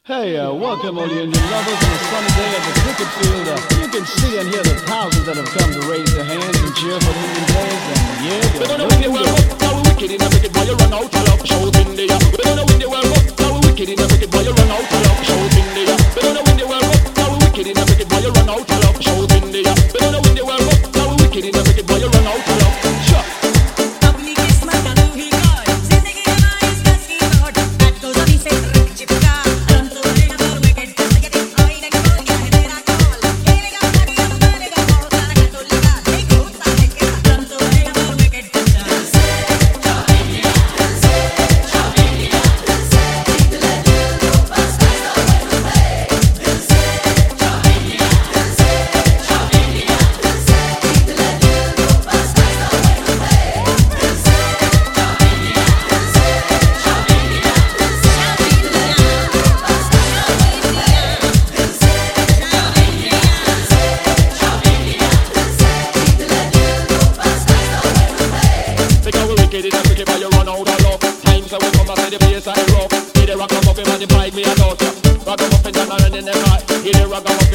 Hey, welcome all you Indian lovers on a sunny day at the cricket field. You can see and hear the thousands that have come to raise their hands and cheer for the Indian players. And yeah, we don't know when the World Cup, now we wicked in a wicked boy, you run out of luck, shout India. We don't know when the World Cup, now we wicked in a wicked boy, you run out of luck, shout India. We don't know when the World Cup, now we wicked in a wicked boy, you run out of luck, shout India. We don't know when the World Cup, now we wicked in a wicked boy, you run out of luck, shout. Wicked in a wicked boy, you run out of luck. Times that we come and see the place I rock. Hear the rock 'em up, him and the bike me a dust. Rock 'em up and down and in the car. Hear the rock 'em up.